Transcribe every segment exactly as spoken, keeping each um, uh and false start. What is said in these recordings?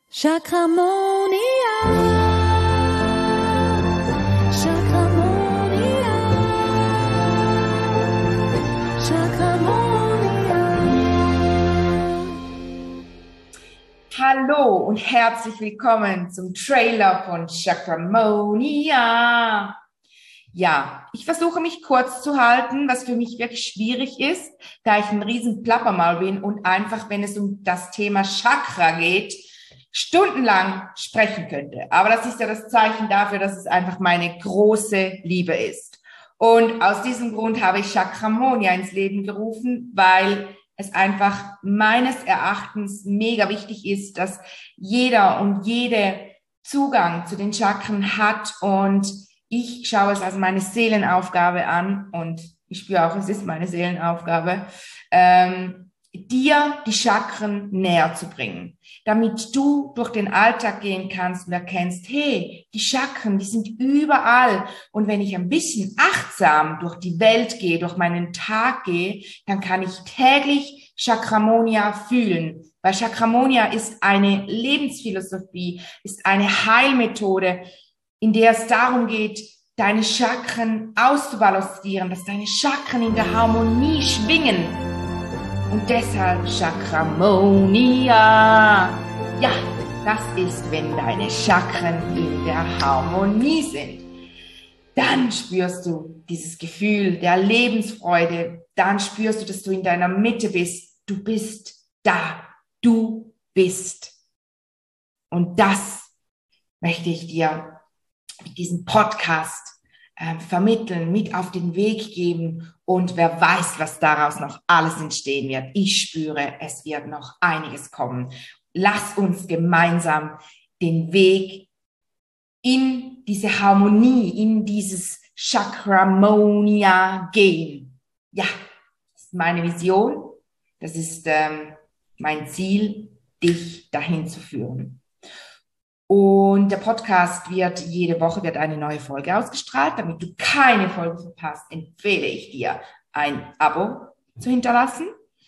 Chakramonia, Chakramonia, Chakramonia. Hallo und herzlich willkommen zum Trailer von Chakramonia. Ja, ich versuche mich kurz zu halten, was für mich wirklich schwierig ist, da ich ein riesen Plappermaul bin und einfach, wenn es um das Thema Chakra geht, stundenlang sprechen könnte. Aber das ist ja das Zeichen dafür, dass es einfach meine große Liebe ist. Und aus diesem Grund habe ich Chakramonia ins Leben gerufen, weil es einfach meines Erachtens mega wichtig ist, dass jeder und jede Zugang zu den Chakren hat. Und ich schaue es als meine Seelenaufgabe an und ich spüre auch, es ist meine Seelenaufgabe, ähm, dir die Chakren näher zu bringen, damit du durch den Alltag gehen kannst und erkennst, hey, die Chakren, die sind überall. Und wenn ich ein bisschen achtsam durch die Welt gehe, durch meinen Tag gehe, dann kann ich täglich Chakramonia fühlen. Weil Chakramonia ist eine Lebensphilosophie, ist eine Heilmethode, in der es darum geht, deine Chakren auszubalancieren, dass deine Chakren in der Harmonie schwingen. Und deshalb Chakramonia. Ja, das ist, wenn deine Chakren in der Harmonie sind. Dann spürst du dieses Gefühl der Lebensfreude. Dann spürst du, dass du in deiner Mitte bist. Du bist da. Du bist. Und das möchte ich dir mit diesem Podcast äh, vermitteln, mit auf den Weg geben. Und wer weiß, was daraus noch alles entstehen wird. Ich spüre, es wird noch einiges kommen. Lass uns gemeinsam den Weg in diese Harmonie, in dieses Chakramonia gehen. Ja, das ist meine Vision. Das ist ähm, mein Ziel, dich dahin zu führen. Und der Podcast wird, jede Woche wird eine neue Folge ausgestrahlt. Damit du keine Folge verpasst, empfehle ich dir, ein Abo zu hinterlassen.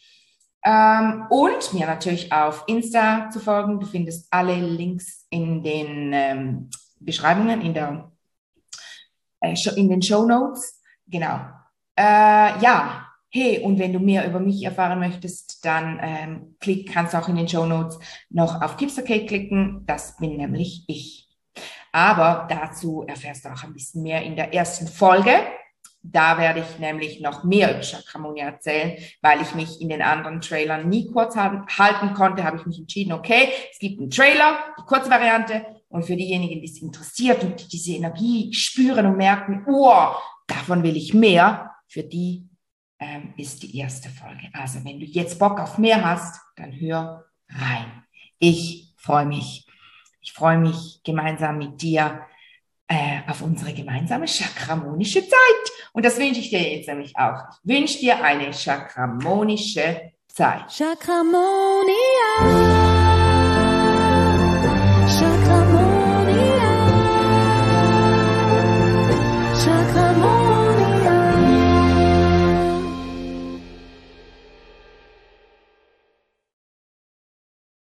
Ähm, und mir natürlich auf Insta zu folgen. Du findest alle Links in den ähm, Beschreibungen, in, der, äh, in den Shownotes. Genau. Äh, ja. Hey, und wenn du mehr über mich erfahren möchtest, dann ähm, klick, kannst du auch in den Shownotes noch auf Keeps Okay klicken. Das bin nämlich ich. Aber dazu erfährst du auch ein bisschen mehr in der ersten Folge. Da werde ich nämlich noch mehr über Chakramonia erzählen, weil ich mich in den anderen Trailern nie kurz halten konnte, habe ich mich entschieden, okay, es gibt einen Trailer, die kurze Variante, und für diejenigen, die es interessiert und die diese Energie spüren und merken, oh, davon will ich mehr, für die Ähm, ist die erste Folge. Also wenn du jetzt Bock auf mehr hast, dann hör rein. Ich freue mich. Ich freue mich gemeinsam mit dir äh, auf unsere gemeinsame chakramonische Zeit. Und das wünsche ich dir jetzt nämlich auch. Ich wünsche dir eine chakramonische Zeit. Chakramonia.